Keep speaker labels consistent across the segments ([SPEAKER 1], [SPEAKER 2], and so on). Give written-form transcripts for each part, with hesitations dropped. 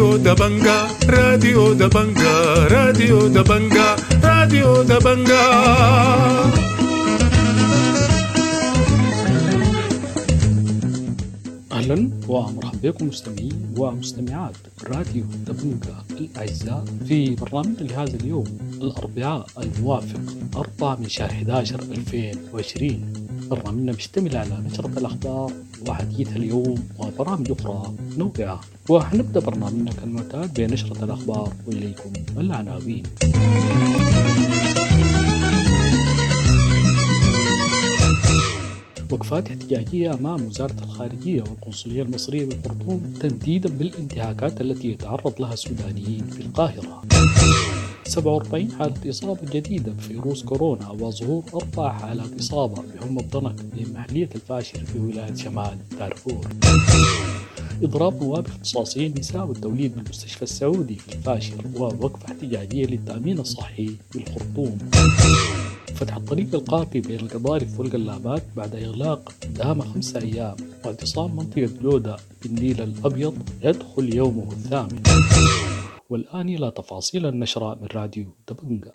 [SPEAKER 1] راديو دبنجا راديو دبنجا راديو دبنجا راديو دبنجا.
[SPEAKER 2] أهلا ومرحبا بكم مستمعين ومستمعات راديو دبنجا الأعزاء في برنامج لهذا اليوم الأربعاء الموافق 4 من شهر 11 2020. برنامجنا بيشتمل على نشرة الأخبار وحديث اليوم وبرامج أخرى متنوعة، وحنبدأ برنامجنا كالمعتاد بنشرة الأخبار وإليكم العناوين. وقفات احتجاجية أمام وزارة الخارجية والقنصلية المصرية بالخرطوم تنديدا بالانتهاكات التي يتعرض لها السودانيين في القاهرة. 47 حالة إصابة جديدة بفيروس كورونا وظهور 4 حالات إصابة بحمى الضنك بمحلية الفاشر في ولاية شمال دارفور. إضراب نواب اختصاصيين نساء والتوليد بالمستشفى السعودي في الفاشر، ووقفة احتجاجية للتأمين الصحي بالخرطوم. فتح الطريق القاطي بين القضارف والقلابات بعد إغلاق دام 5 أيام، واعتصام منطقة جودة بالنيل الأبيض يدخل يومه الثامن. والآن إلى تفاصيل النشرة من راديو دبنجا.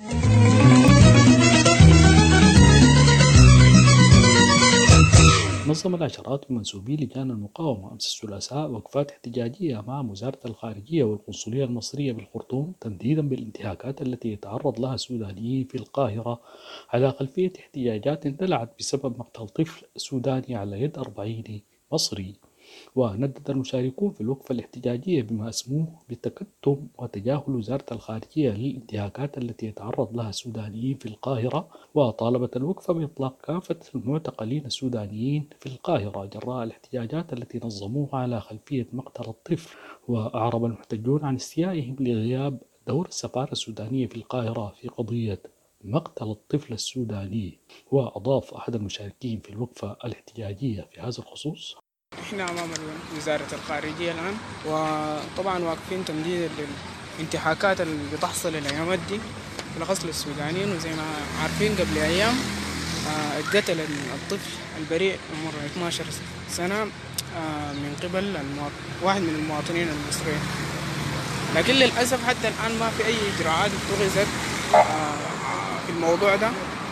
[SPEAKER 2] نظم العشرات من منسوبي لجان المقاومة أمس الثلاثاء وقفات احتجاجية أمام وزارة الخارجية والقنصلية المصرية بالخرطوم تنديدا بالانتهاكات التي يتعرض لها السودانيين في القاهرة على خلفية احتجاجات اندلعت بسبب مقتل طفل سوداني على يد 40 مصري. وندد المشاركون في الوقفة الاحتجاجية بما اسموه بالتكتم وتجاهل وزارة الخارجية للانتهاكات التي يتعرض لها السودانيين في القاهرة، وطالبت الوقفة بإطلاق كافة المعتقلين السودانيين في القاهرة جراء الاحتجاجات التي نظموها على خلفية مقتل الطفل. وأعرب المحتجون عن استيائهم لغياب دور السفارة السودانية في القاهرة في قضية مقتل الطفل السوداني. وأضاف أحد المشاركين في الوقفة الاحتجاجية في هذا الخصوص:
[SPEAKER 3] احنا امام وزارة الخارجية الان، وطبعا واقفين تمديدا للانتهاكات اللي بتحصل الايام دي بالاخص للسودانيين. وزي ما عارفين قبل ايام اتقتل الطفل البريء عمره 12 سنة من قبل واحد من المواطنين المصريين، لكن للاسف حتى الان ما في اي اجراءات اتخذت في الموضوع ده.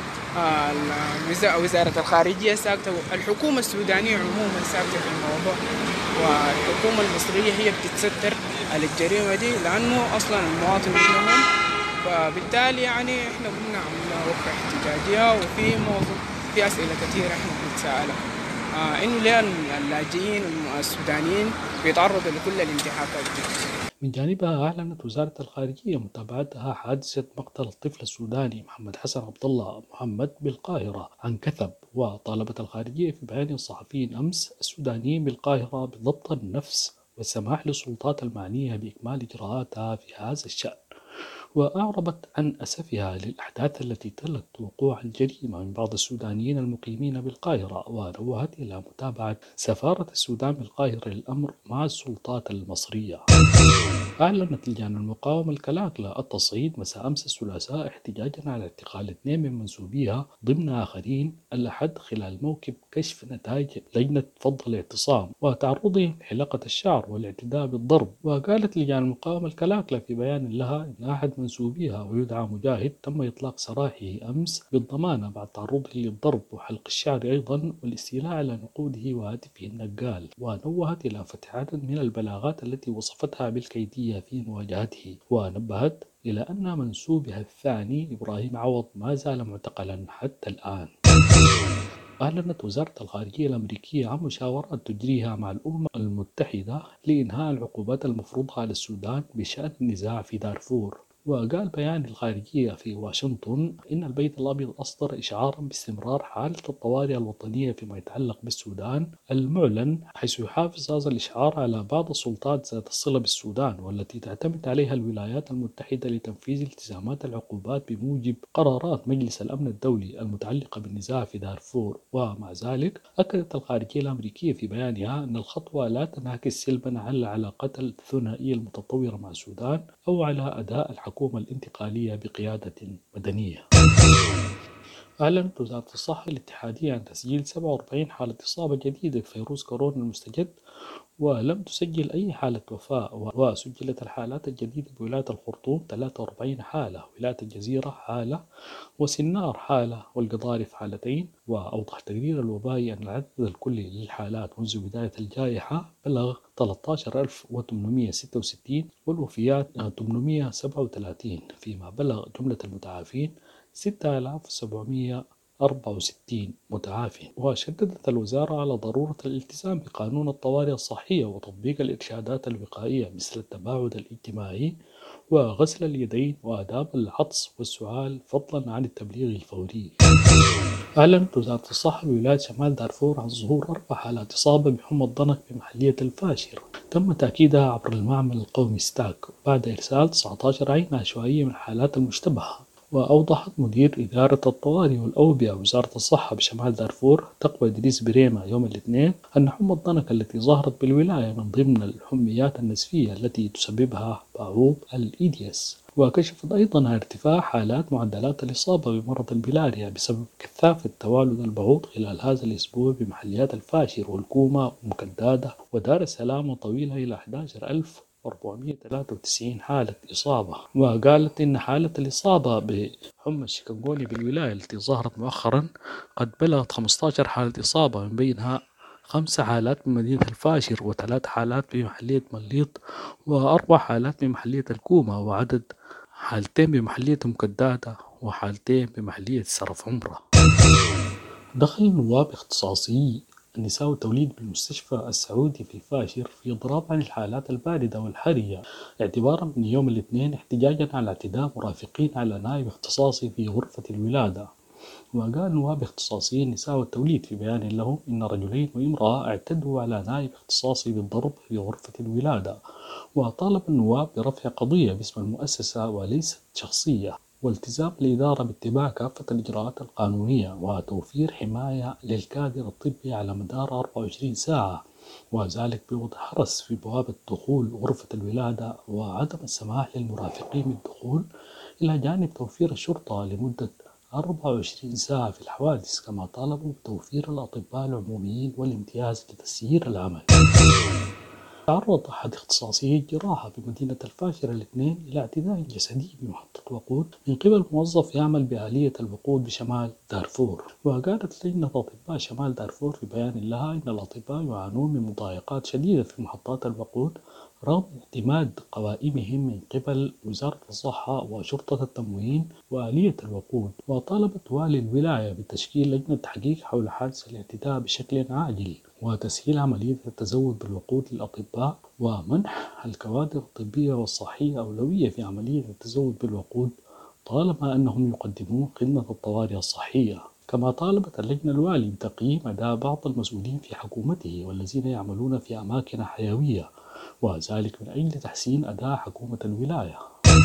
[SPEAKER 3] وزارة الخارجية ساكتة، الحكومة السودانية عموما ساكتة في الموضوع، والحكومة المصرية هي بتتستر على الجريمة دي لأنه أصلا المواطن منهم. فبالتالي يعني إحنا قلنا عملنا وقفة احتجاجية، في أسئلة كثيرة إحنا بنتساءلها إنه ليه اللاجئين السودانيين بيتعرضوا لكل الانتهاكات دي.
[SPEAKER 2] من جانبها أعلنت وزارة الخارجية متابعتها حادثة مقتل الطفل السوداني محمد حسن عبد الله محمد بالقاهرة عن كثب، وطالبت الخارجية في بيان الصحفيين أمس السودانيين بالقاهرة بضبط النفس والسماح للسلطات المعنية بإكمال إجراءاتها في هذا الشأن. وأعربت عن أسفها للأحداث التي تلت وقوع الجريمة من بعض السودانيين المقيمين بالقاهرة، ونوهت إلى متابعة سفارة السودان بالقاهرة للأمر مع السلطات المصرية. أعلنت لجان المقاومة الكلاكلة التصعيد مساء أمس الثلاثاء احتجاجا على اعتقال 2 من منسوبيها ضمن آخرين الأحد خلال موكب كشف نتائج لجنة فض الاعتصام وتعرضهم لحلقة الشعر والاعتداء بالضرب. وقالت لجان المقاومة الكلاكلة في بيان لها إن أحد منسوبيها ويدعى مجاهد تم إطلاق سراحه أمس بالضمانة بعد تعرضه للضرب وحلق الشعر أيضا والاستيلاء على نقوده وهاتفه النقال. ونوهت إلى فتح عدد من البلاغات التي وصفتها بالكيدية في مواجهته، ونبهت إلى أن منسوبها الثاني إبراهيم عوض ما زال معتقلا حتى الآن. أعلنت وزارة الخارجية الأمريكية عن مشاورات تجريها مع الأمم المتحدة لإنهاء العقوبات المفروضة على السودان بشأن النزاع في دارفور. وقال بيان الخارجية في واشنطن إن البيت الأبيض أصدر إشعارا باستمرار حالة الطوارئ الوطنية فيما يتعلق بالسودان المعلن، حيث يحافظ هذا الإشعار على بعض السلطات ذات الصلة بالسودان والتي تعتمد عليها الولايات المتحدة لتنفيذ التزامات العقوبات بموجب قرارات مجلس الأمن الدولي المتعلقة بالنزاع في دارفور. ومع ذلك أكدت الخارجية الأمريكية في بيانها أن الخطوة لا تنعكس سلبا على العلاقات الثنائية المتطورة مع السودان أو على أداء الحكومة الانتقالية بقيادة مدنية. أعلنت وزارة الصحة الاتحادية عن تسجيل 47 حالة إصابة جديدة بفيروس كورونا المستجد، ولم تسجل أي حالة وفاة. وسجلت الحالات الجديدة بولاية الخرطوم 43 حالة، ولاية الجزيرة حالة، وسنار حالة، والقضارف حالتين. وأوضح تقرير الوبائي أن العدد الكلي للحالات منذ بداية الجائحة بلغ 13866، والوفيات 837، فيما بلغ جملة المتعافين 6764 متعافٍ. وشددت الوزارة على ضرورة الالتزام بقانون الطوارئ الصحية وتطبيق الإرشادات الوقائية مثل التباعد الاجتماعي وغسل اليدين وآداب العطس والسعال، فضلا عن التبليغ الفوري. أعلنت وزارة الصحة بولاية شمال دارفور عن ظهور 4 حالات إصابة بحمى الضنك بمحلية الفاشر، تم تأكيدها عبر المعمل القومي ستاك بعد إرسال 19 عينة عشوائية من الحالات المشتبهة. وأوضحت مدير إدارة الطوارئ والأوبئة وزارة الصحة بشمال دارفور تقوى إدريس بريمة يوم الاثنين أن حمى الضنك التي ظهرت بالولاية من ضمن الحميات النسفية التي تسببها بعوض الإيديس. وكشفت أيضا عن ارتفاع حالات معدلات الإصابة بمرض البلاريا بسبب كثافة توالد البعوض خلال هذا الأسبوع بمحليات الفاشر والكومة ومكدادة ودار السلام، وطويلها إلى 11493 حالة إصابة. وقالت إن حالة الإصابة بحمى الشيكنغوني بالولاية التي ظهرت مؤخرا قد بلغت 15 حالة إصابة، من بينها 5 حالات من مدينة الفاشر، و3 حالات بمحلية مليط، و4 حالات بمحلية الكومة، وعدد حالتين بمحلية مكدادة، وحالتين بمحلية سرف عمرة. دخل نواب اختصاصي النساء والتوليد بالمستشفى السعودي في الفاشر في إضراب عن الحالات الباردة والحرجة اعتبارا من يوم الاثنين، احتجاجا على اعتداء مرافقين على نائب اختصاصي في غرفة الولادة. وقال نواب اختصاصي النساء والتوليد في بيان لهم إن رجلين وامرأة اعتدوا على نائب اختصاصي بالضرب في غرفة الولادة. وطالب النواب برفع قضية باسم المؤسسة وليست شخصية، والتزام الإدارة باتباع كافة الإجراءات القانونية، وتوفير حماية للكادر الطبي على مدار 24 ساعة، وذلك بوضع حرس في بوابة دخول غرفة الولادة، وعدم السماح للمرافقين بالدخول، إلى جانب توفير الشرطة لمدة 24 ساعة في الحوادث. كما طالبوا بتوفير الأطباء العموميين والامتياز لتسيير العمل. تعرض أحد اختصاصيي الجراحة بمدينة الفاشر الاثنين إلى اعتداء جسدي بمحطة وقود من قبل موظف يعمل بآلية الوقود بشمال دارفور. وقالت لجنة أطباء شمال دارفور في بيان لها إن الأطباء يعانون من مضايقات شديدة في محطات الوقود رغم اعتماد قوائمهم من قبل وزارة الصحة وشرطة التموين وآلية الوقود. وطالبت والي الولاية بتشكيل لجنة تحقيق حول حادث الاعتداء بشكل عاجل، وتسهيل عملية التزود بالوقود للأطباء، ومنح الكوادر الطبية والصحية أولوية في عملية التزود بالوقود طالما أنهم يقدمون خدمة الطوارئ الصحية. كما طالبت اللجنة الوالي بتقييم أداء بعض المسؤولين في حكومته والذين يعملون في أماكن حيوية، وذلك من أجل تحسين أداء حكومة الولاية.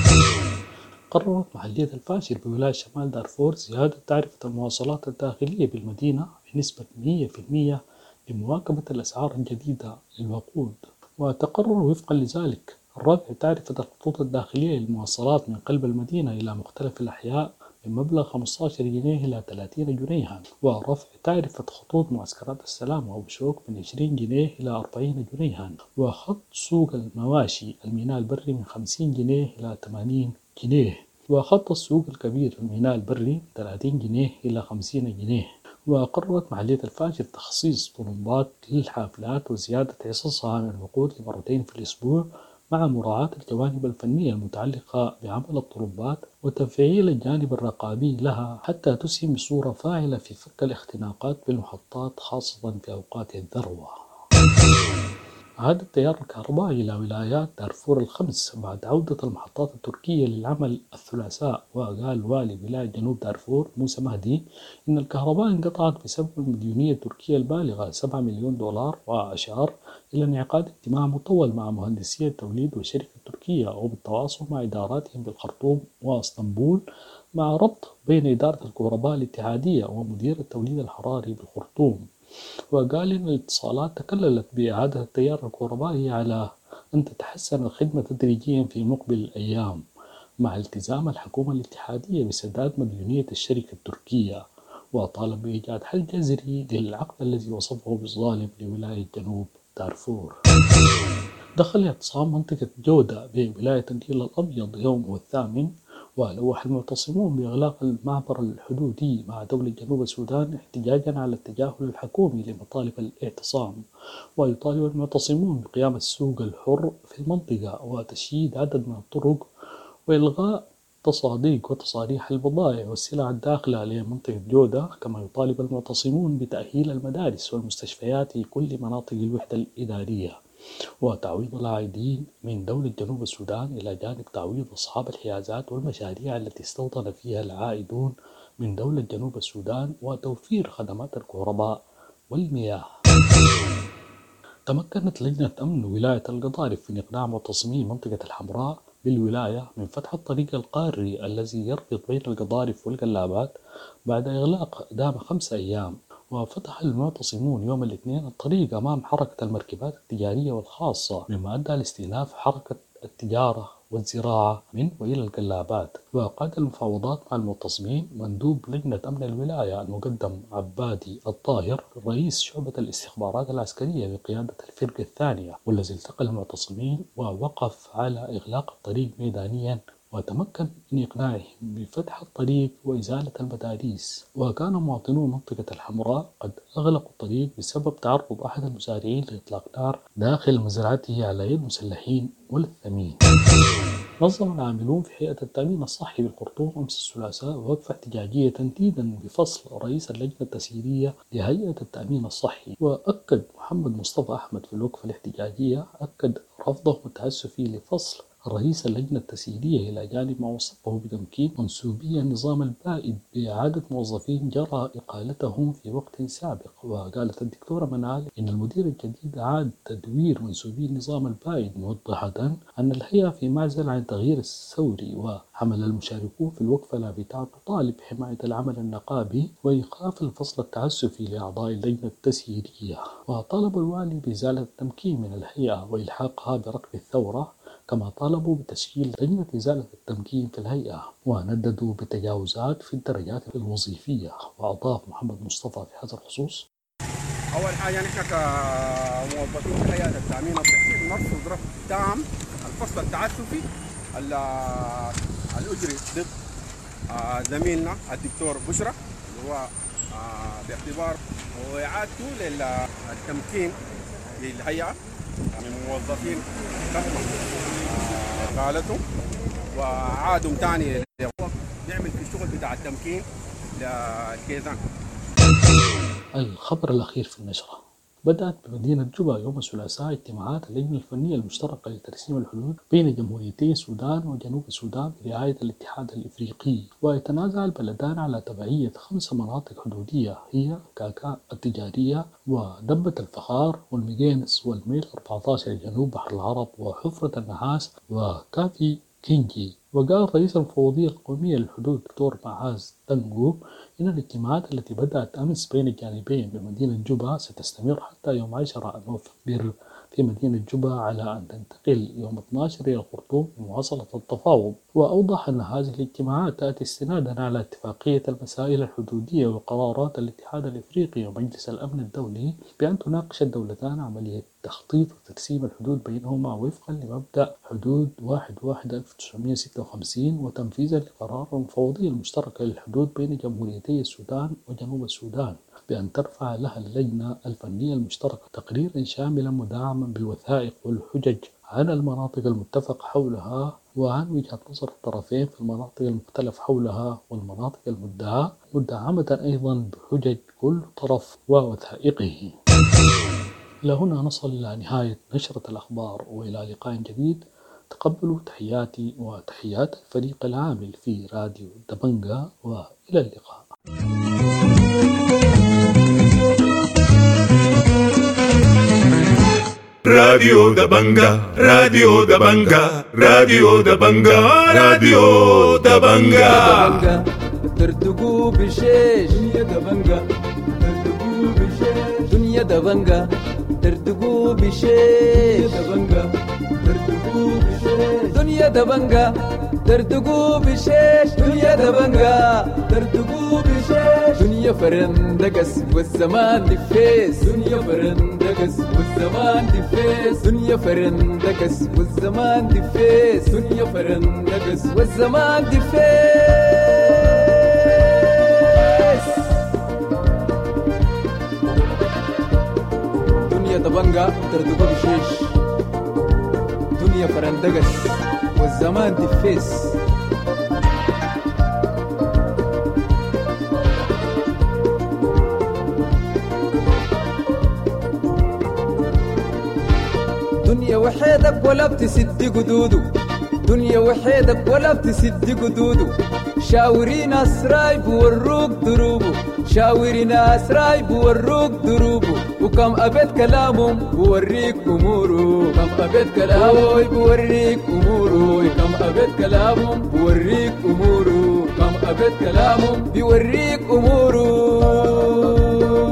[SPEAKER 2] قررت محلية الفاشر بولاية شمال دارفور زيادة تعرفة المواصلات الداخلية بالمدينة بنسبة 100% لمواكبة الأسعار الجديدة للوقود. وتقرر وفقا لذلك رفع تعرفة الخطوط الداخلية للمواصلات من قلب المدينة إلى مختلف الأحياء من مبلغ 15 جنيه إلى 30 جنيها، ورفع تعرفة خطوط معسكرات السلام وبشوك من 20 جنيه إلى 40 جنيها، وخط سوق المواشي الميناء البري من 50 جنيه إلى 80 جنيه، وخط السوق الكبير الميناء البري من 30 جنيه إلى 50 جنيه. وقررت محلية الفاشر تخصيص طلمبات للحافلات وزيادة حصصها من الوقود لمرتين في الأسبوع، مع مراعاة الجوانب الفنية المتعلقة بعمل الطلمبات وتفعيل الجانب الرقابي لها حتى تسهم بصورة فاعلة في فك الاختناقات بالمحطات خاصة في أوقات الذروة. عاد التيار الكهربائي إلى ولايات دارفور الخمس بعد عودة المحطات التركية للعمل الثلاثاء. وقال والي ولاية جنوب دارفور موسى مهدي إن الكهرباء انقطعت بسبب المديونية التركية البالغة 7 مليون دولار، وأشار إلى انعقاد اجتماع مطول مع مهندسي التوليد والشركة التركية وبالتواصل مع إداراتهم بالخرطوم واسطنبول، مع ربط بين إدارة الكهرباء الاتحادية ومدير التوليد الحراري بالخرطوم. وقال إن الاتصالات تكللت بإعادة التيار الكهربائي على أن تتحسن الخدمة تدريجيا في مقبل الأيام، مع التزام الحكومة الاتحادية بسداد مديونية الشركة التركية. وطالب بإيجاد حل جذري للعقد الذي وصفه بالظالم لولاية جنوب دارفور. دخل اعتصام منطقة جودة بولاية النيل الأبيض يومه الثامن، ولوح المعتصمون بإغلاق المعبر الحدودي مع دولة جنوب السودان احتجاجا على التجاهل الحكومي لمطالب الاعتصام. ويطالب المعتصمون بقيام السوق الحر في المنطقة وتشييد عدد من الطرق وإلغاء تصاديق وتصاريح البضائع والسلع الداخلة لمنطقة جودة. كما يطالب المعتصمون بتأهيل المدارس والمستشفيات في كل مناطق الوحدة الإدارية، وتعويض العائدين من دولة جنوب السودان إلى جانب تعويض أصحاب الحيازات والمشاريع التي استوطن فيها العائدون من دولة جنوب السودان، وتوفير خدمات الكهرباء والمياه. تمكنت لجنة أمن ولاية القضارف من إقناع معتصمي منطقة الحمراء بالولاية من فتح الطريق القاري الذي يربط بين القضارف والقلابات بعد إغلاق دام 5 أيام. وفتح المعتصمون يوم الاثنين الطريق أمام حركة المركبات التجارية والخاصة، مما أدى لاستئناف حركة التجارة والزراعة من وإلى القلابات. وقاد المفاوضات مع المعتصمين مندوب لجنة أمن الولاية المقدم عبادي الطاهر رئيس شعبة الاستخبارات العسكرية بقيادة الفرقة الثانية، والذي التقى المعتصمين ووقف على إغلاق الطريق ميدانيا، وتمكن من إقناعهم بفتح الطريق وإزالة المداريس. وكان مواطنو منطقة الحمراء قد أغلقوا الطريق بسبب تعرض أحد المزارعين لإطلاق نار داخل مزرعته على يد مسلحين ملثمين. نظم العاملون في هيئة التأمين الصحي بالخرطوم أمس الثلاثاء وقفة احتجاجية تنديدا بفصل رئيس اللجنة التسييرية لهيئة التأمين الصحي. وأكد محمد مصطفى أحمد في الوقفة الاحتجاجية أكد رفضه التأسفي لفصل رئيس اللجنة التسييرية إلى جانب ما وصفه بتمكين منسوبي النظام البائد بإعادة موظفين جرى إقالتهم في وقت سابق. وقالت الدكتورة منال إن المدير الجديد عاد تدوير منسوبي النظام البائد، موضحة أن الهيئة في معزل عن تغيير الثوري. وحمل المشاركون في الوقفة لافتات تطالب بحماية العمل النقابي وإيقاف الفصل التعسفي لأعضاء اللجنة التسييرية. وطالب الوالي بإزالة التمكين من الهيئة وإلحاقها بركب الثورة، كما طالبوا بتشكيل لجنة إزالة التمكين في الهيئة، ونددوا بتجاوزات في الدرجات الوظيفية. وأضاف محمد مصطفى في هذا الخصوص:
[SPEAKER 4] أول حاجة نحن كموظفين في هيئة التأمين الصحي بنرفض رفض تام الفصل التعسفي الأجري ضد زميلنا الدكتور بشرى، اللي هو باعتبار وإعادته للتمكين للهيئة من موظفين قالتهم وعادهم تاني بيعمل في الشغل بتاع التمكين للكيزان.
[SPEAKER 2] الخبر الأخير في النشرة: بدأت بمدينة جوبا يوم الثلاثاء اجتماعات اللجنة الفنية المشتركة لترسيم الحدود بين جمهوريتي السودان وجنوب السودان برعاية الاتحاد الإفريقي. ويتنازع البلدان على تبعية 5 مناطق حدودية هي كاكا التجارية ودبة الفخار والميجينس والميل 14 جنوب بحر العرب وحفرة النحاس وكافي كينجي. وقال رئيس المفوضية القومية للحدود دكتور معاذ تنجو إن الاجتماعات التي بدأت أمس بين الجانبين بمدينة جوبا ستستمر حتى يوم 10 نوفمبر في مدينة جوبا، على أن تنتقل يوم 12 إلى الخرطوم لمواصلة التفاوض. وأوضح أن هذه الاجتماعات تأتي استنادا على اتفاقية المسائل الحدودية وقرارات الاتحاد الإفريقي ومجلس الأمن الدولي بأن تناقش الدولتان عملية تخطيط وترسيم الحدود بينهما وفقا لمبدأ حدود 1/1956 وتنفيذا لقرار المفوضية المشتركة للحدود بين جمهوريتي السودان وجنوب السودان بأن ترفع لها اللجنة الفنية المشتركة تقريرا شاملا مدعما بالوثائق والحجج عن المناطق المتفق حولها وعن وجهة نظر الطرفين في المناطق المختلف حولها والمناطق المدعاة، مدعمة أيضا بحجج كل طرف ووثائقه. إلى هنا نصل إلى نهاية نشرة الأخبار، وإلى لقاء جديد. تقبلوا تحياتي وتحيات الفريق العامل في راديو دبنجا، وإلى اللقاء.
[SPEAKER 1] راديو دبنجا راديو دبنجا راديو دبنجا راديو دبنجا
[SPEAKER 5] ترتقوا بشيش دنيا دبنجا ترتقوا بشيش دنيا دبنجا ترتقوا بشيش دبنجا ترتقوا بشيش دنيا دبنجا تردقوا بشيش دنيا دبنجا تردقوا بشيش دنيا فرندقس والزمان دفيس دنيا فرندقس والزمان دفيس دنيا فرندقس والزمان دفيس دنيا فرندقس والزمان دفيس دنيا دبنجا تردقوا بشيش دنيا فرندقس والزمان دفيس دنيا وحيدك ولا بتسد قدوده دنيا وحيدك ولا بتسد قدوده شاورين أسراي بوروك دروبه شاورين أسراي بوروك دروبه وكم أبد كلامهم بوريك أموره كم أبد كلامهم بوريك أموره كم أبد كلامهم بوريك أموره كم أبد كلامهم بوريك أموره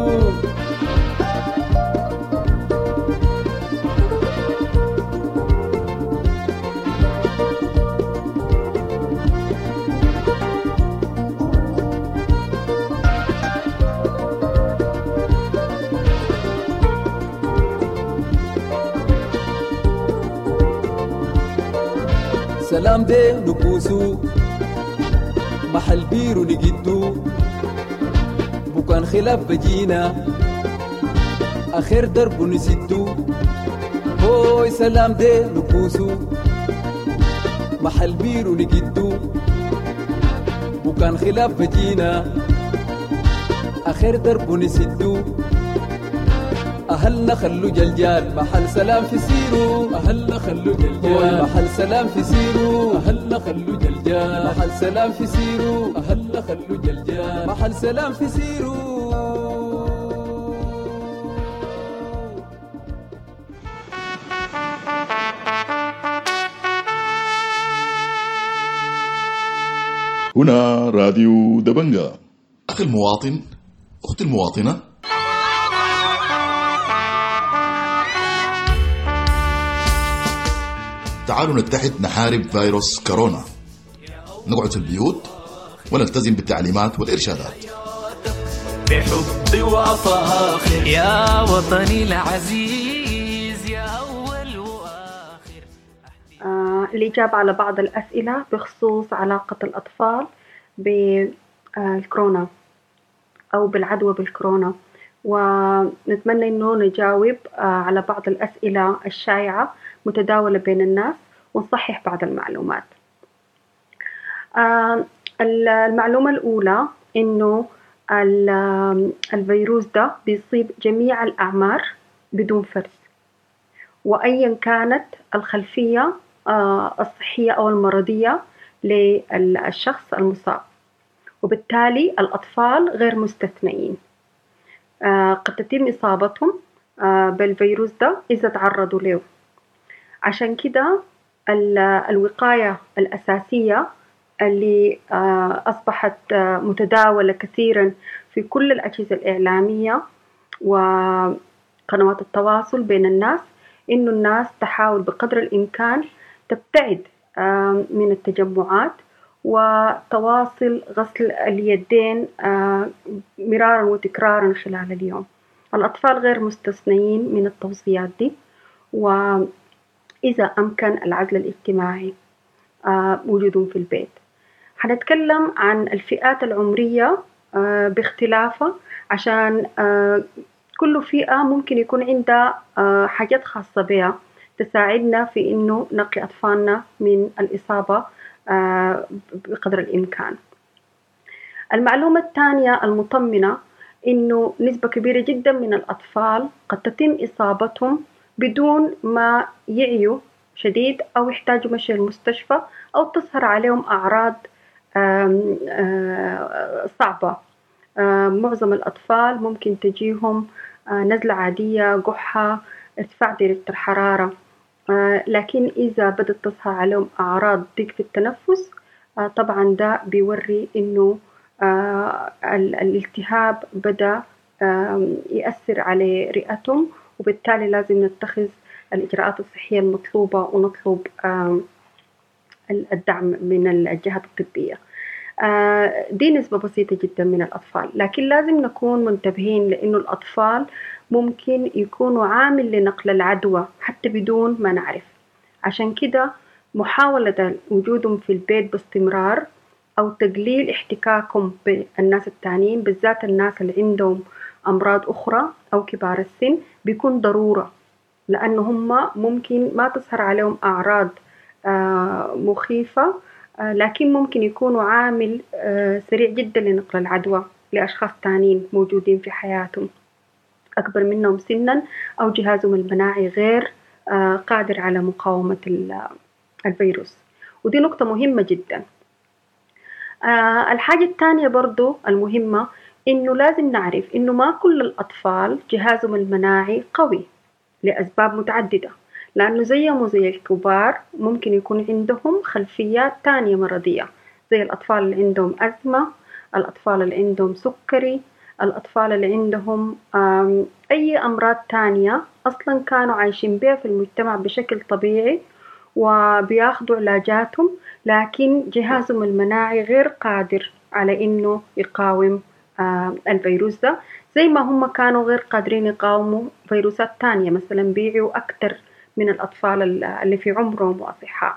[SPEAKER 5] سلام دي نبوسو محل بيرو نجدو بكان خلاف بجينا آخر درب نسدو هوي سلام دي نبوسو محل بيرو نجدو بكان خلاف بجينا آخر درب نسدو أهلنا خلو جلجال محل سلام في سيرو أهلنا خلو جلجال محل سلام في سيرو أهلنا خلو جلجال محل سلام في سيرو أهلنا خلو جلجال محل سلام في سيرو
[SPEAKER 1] هنا راديو دبنجا.
[SPEAKER 6] أخي المواطن، أختي المواطنة، تعالوا نتحد نحارب فيروس كورونا. نقعد في البيوت ونلتزم بالتعليمات والإرشادات
[SPEAKER 7] بحب وفاخر يا وطني العزيز يا أول وآخر.
[SPEAKER 8] الإجابة على بعض الأسئلة بخصوص علاقة الأطفال بالكورونا أو بالعدوى بالكورونا، ونتمنى أنه نجاوب على بعض الأسئلة الشائعة متداولة بين الناس ونصحح بعض المعلومات. المعلومة الأولى إنه الفيروس ده بيصيب جميع الأعمار بدون فرز، وأيا كانت الخلفية الصحية أو المرضية للشخص المصاب، وبالتالي الأطفال غير مستثنين. قد تتم إصابتهم بالفيروس ده إذا تعرضوا له. عشان كده الوقاية الأساسية اللي أصبحت متداولة كثيرا في كل الأجهزة الإعلامية وقنوات التواصل بين الناس، إنه الناس تحاول بقدر الإمكان تبتعد من التجمعات وتواصل غسل اليدين مرارا وتكرارا خلال اليوم. الأطفال غير مستثنين من التوصيات دي، وإذا أمكن العزل الاجتماعي وجودهم في البيت. حنتكلم عن الفئات العمرية باختلافها، عشان كل فئة ممكن يكون عندها حاجات خاصة بها تساعدنا في إنه نقي أطفالنا من الإصابة بقدر الإمكان. المعلومة الثانية المطمنة إنه نسبة كبيرة جدا من الأطفال قد تتم إصابتهم بدون ما يعيوا شديد أو يحتاجوا مشي المستشفى أو تظهر عليهم أعراض صعبة. معظم الأطفال ممكن تجيهم نزلة عادية، قحة، ارتفاع درجة الحرارة، لكن إذا بدأت تظهر عليهم أعراض ضيق في التنفس طبعا ده بيوري إنه الالتهاب بدأ يأثر على رئتهم، وبالتالي لازم نتخذ الإجراءات الصحية المطلوبة ونطلب الدعم من الجهات الطبية. دي نسبة بسيطة جدا من الأطفال، لكن لازم نكون منتبهين لأنه الأطفال ممكن يكونوا عامل لنقل العدوى حتى بدون ما نعرف. عشان كده محاولة وجودهم في البيت باستمرار أو تقليل احتكاكهم بالناس التانيين، بالذات الناس اللي عندهم أمراض أخرى أو كبار السن، بيكون ضرورة، لأنه هم ممكن ما تظهر عليهم أعراض مخيفة، لكن ممكن يكونوا عامل سريع جدا لنقل العدوى لأشخاص تانيين موجودين في حياتهم أكبر منهم سنا أو جهازهم المناعي غير قادر على مقاومة الفيروس. ودي نقطة مهمة جدا. الحاجة الثانية برضو المهمة إنه لازم نعرف إنه ما كل الأطفال جهازهم المناعي قوي لأسباب متعددة، لأنه زيهم وزي الكبار ممكن يكون عندهم خلفيات تانية مرضية، زي الأطفال اللي عندهم أزمة، الأطفال اللي عندهم سكري، الأطفال اللي عندهم أي أمراض تانية أصلا كانوا عايشين بها في المجتمع بشكل طبيعي وبياخدوا علاجاتهم، لكن جهازهم المناعي غير قادر على إنه يقاوم الفيروس ده، زي ما هم كانوا غير قادرين يقاوموا فيروسات تانية مثلا بيعوا أكتر من الأطفال اللي في عمرهم وأصحاء.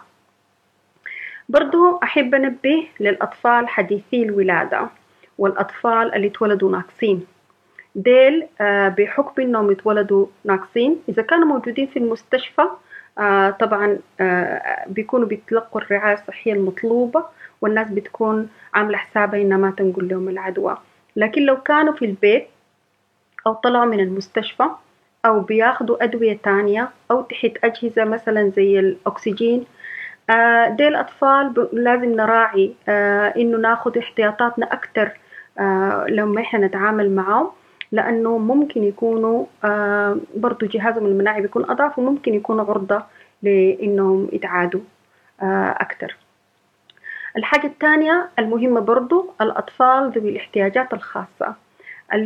[SPEAKER 8] برضو أحب أنبه للأطفال حديثي الولادة والأطفال اللي اتولدوا ناقصين. ديل بحكم إنهم اتولدوا ناقصين إذا كانوا موجودين في المستشفى طبعا بيكونوا بيتلقوا الرعاية الصحية المطلوبة، والناس بتكون عاملة حسابها إنها ما تنقل لهم العدوى. لكن لو كانوا في البيت أو طلعوا من المستشفى أو بياخدوا أدوية تانية أو تحت أجهزة مثلا زي الأكسجين، دي الأطفال لازم نراعي إنه ناخد احتياطاتنا أكتر لما إحنا نتعامل معهم، لأنه ممكن يكونوا برضو جهازهم المناعي بيكون أضعف وممكن يكونوا عرضة لإنهم يتعادوا أكتر. الحاجة الثانية المهمة برضو الأطفال ذوي الاحتياجات الخاصة اللي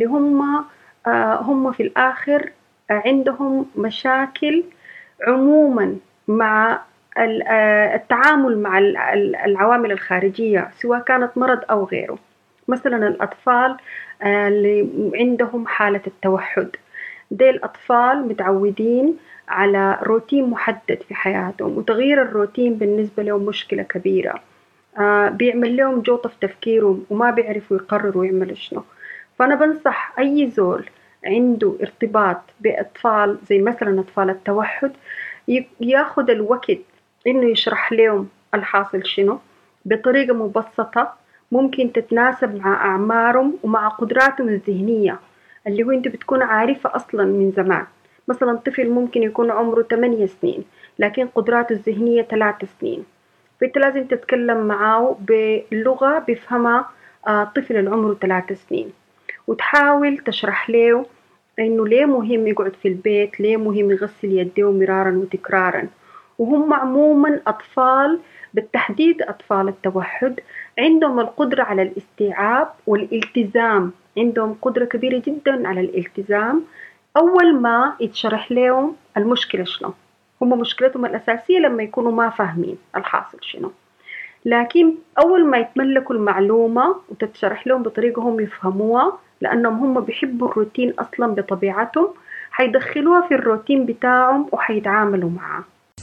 [SPEAKER 8] هم في الآخر عندهم مشاكل عموما مع التعامل مع العوامل الخارجية سواء كانت مرض أو غيره. مثلا الأطفال اللي عندهم حالة التوحد، دي الأطفال متعودين على روتين محدد في حياتهم، وتغيير الروتين بالنسبة لهم مشكلة كبيرة، بيعمل لهم جوطة في تفكيرهم وما بيعرفوا يقرروا يعملوا شنو. فأنا بنصح أي زول عنده ارتباط بأطفال زي مثلا أطفال التوحد ياخد الوقت إنه يشرح لهم الحاصل شنو بطريقة مبسطة ممكن تتناسب مع أعمارهم ومع قدراتهم الذهنية اللي هو أنت بتكون عارفة أصلا من زمان. مثلا طفل ممكن يكون عمره 8 سنين لكن قدراته الذهنية 3 سنين، فأنت لازم تتكلم معه بلغة بيفهمها طفل العمر 3 سنين، وتحاول تشرح له إنه ليه مهم يقعد في البيت، ليه مهم يغسل يديه مرارا وتكرارا. وهم عموما أطفال بالتحديد أطفال التوحد عندهم القدرة على الاستيعاب والالتزام، عندهم قدرة كبيرة جدا على الالتزام أول ما يتشرح لهم المشكلة شنو. هم مشكلتهم الأساسية لما يكونوا ما فاهمين الحاصل شنو، لكن أول ما يتملكوا المعلومة وتتشرح لهم بطريقة هم يفهموها، لأنهم هم بيحبوا الروتين أصلا بطبيعتهم، حيدخلوها في الروتين بتاعهم وحيتعاملوا معاه.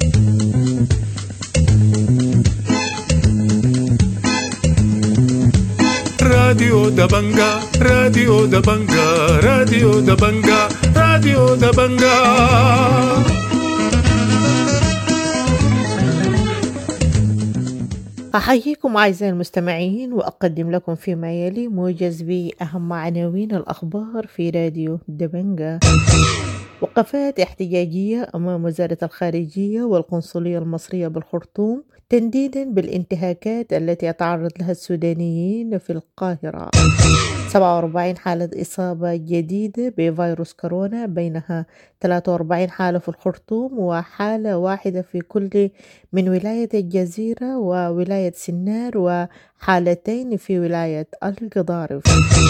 [SPEAKER 1] راديو دبنجا راديو دبنجا راديو دبنجا راديو دبنجا.
[SPEAKER 9] أحييكم أعزائي المستمعين وأقدم لكم فيما يلي موجز بأهم عناوين الأخبار في راديو دبنجا. وقفات احتجاجية أمام وزارة الخارجية والقنصلية المصرية بالخرطوم تنديدا بالانتهاكات التي يتعرض لها السودانيين في القاهرة. 47 حالة إصابة جديدة بفيروس كورونا، بينها 43 حالة في الخرطوم وحالة واحدة في كل من ولاية الجزيرة وولاية سنار وحالتين في ولاية القضارف.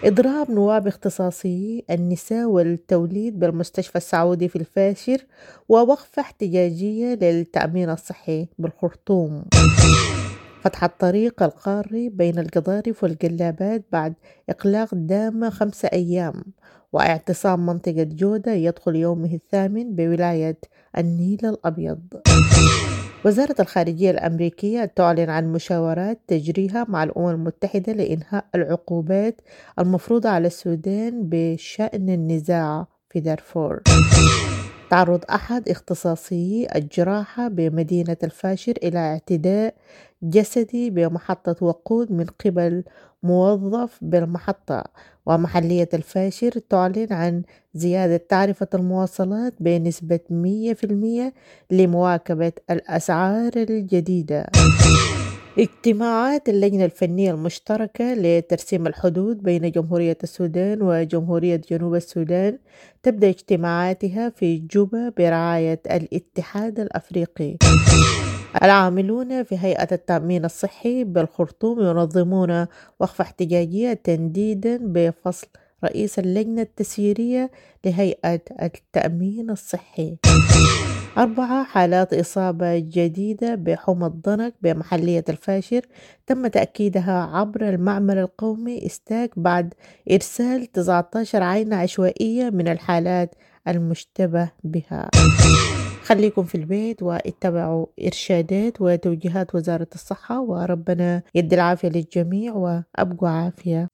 [SPEAKER 9] إضراب نواب اختصاصي النساء والتوليد بالمستشفى السعودي في الفاشر، ووقفة احتجاجية للتأمين الصحي بالخرطوم. فتح الطريق القاري بين القضارف والقلابات بعد إغلاق دام 5 أيام، واعتصام منطقة جودة يدخل يومه الثامن بولاية النيل الأبيض. وزارة الخارجية الأمريكية تعلن عن مشاورات تجريها مع الأمم المتحدة لإنهاء العقوبات المفروضة على السودان بشأن النزاع في دارفور. تعرض أحد اختصاصيي الجراحة بمدينة الفاشر إلى اعتداء جسدي بمحطة وقود من قبل موظف بالمحطة. ومحلية الفاشر تعلن عن زيادة تعرفة المواصلات بنسبة 100% لمواكبة الأسعار الجديدة. اجتماعات اللجنة الفنية المشتركة لترسيم الحدود بين جمهورية السودان وجمهورية جنوب السودان تبدأ اجتماعاتها في جوبا برعاية الاتحاد الأفريقي. العاملون في هيئة التأمين الصحي بالخرطوم ينظمون وقفة احتجاجية تنديدا بفصل رئيس اللجنة التسييرية لهيئة التأمين الصحي. 4 حالات إصابة جديدة بحمى الضنك بمحلية الفاشر تم تأكيدها عبر المعمل القومي استاك بعد إرسال 19 عينة عشوائية من الحالات المشتبه بها. خليكم في البيت واتبعوا إرشادات وتوجيهات وزارة الصحة، وربنا يدي العافية للجميع وأبقوا عافية.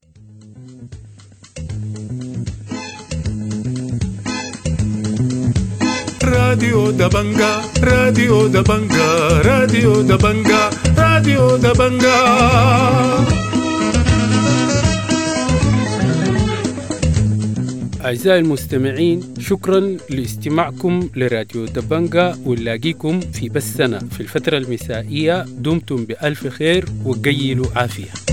[SPEAKER 1] راديو دبنجا راديو دبنجا راديو دبنجا راديو دبنجا.
[SPEAKER 10] أعزائي المستمعين، شكرا لاستماعكم لراديو دبنجا، ونلاقيكم في بثنا في الفترة المسائية. دمتم بألف خير وقيلوا عافية.